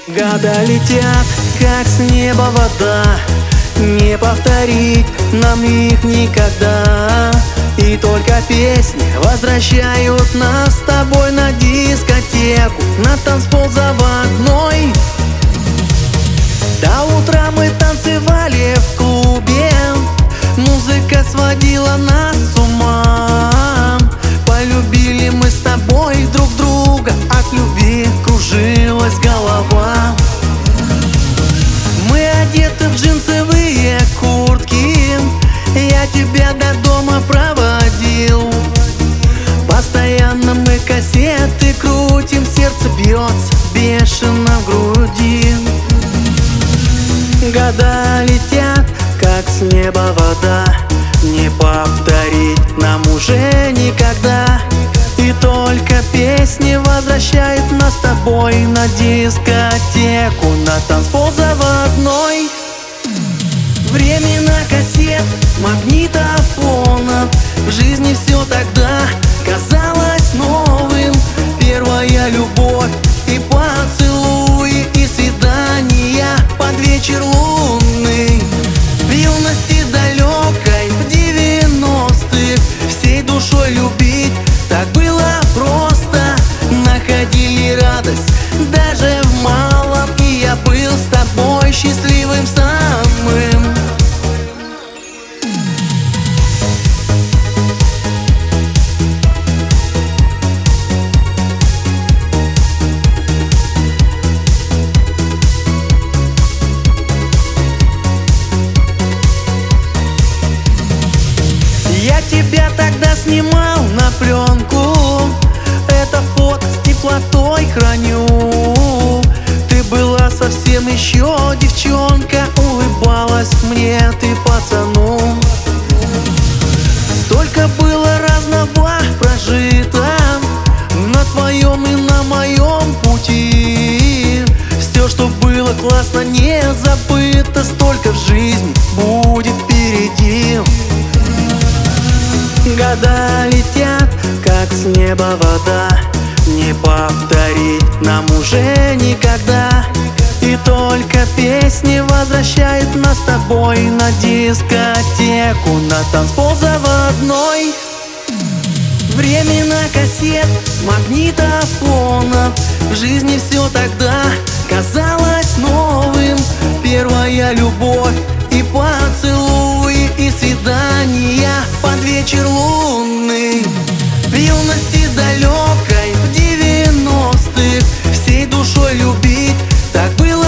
Года летят, как с неба вода, не повторить нам их никогда. И только песни возвращают нас с тобой на дискотеку, на танцпол заводной. До утра мы танцевали в клубе, музыка сводила нас с ума. Полюбили мы с тобой друг друга, от любви кружилась голова. Мы одеты в джинсовые куртки, я тебя до дома проводил. Постоянно мы кассеты крутим, сердце бьется бешено в груди. Года летят, как с неба вода, не повторить нам уже никогда. И только песни возвращают нас с тобой на дискотеку, на танцпол заводной. Времена кассет, магнитофонов, в жизни все тогда казалось новым. Первая любовь и поцелуи, и свидания под вечер лунный. В юности далекой, в 90-х, всей душой любить так было просто. Находили радость даже в малом, и я был с тобой счастливым самым. Я тебя тогда снимал на пленку, это фото с теплотой храню. Ты была совсем еще девчонка, улыбалась мне ты пацану. Столько было разного прожито на твоем и на моем пути. Все, что было классно, не забыто, столько в жизни будет впереди. Года летят, как с неба вода, не повторить нам уже никогда. И только песни возвращают нас с тобой на дискотеку, на танцпол заводной. Времена кассет, магнитофонов, в жизни все тогда казалось новым. Первая любовь и поцелуи, и свидания под вечер лунный. В юности далекой, в 90-х, всей душой любить так было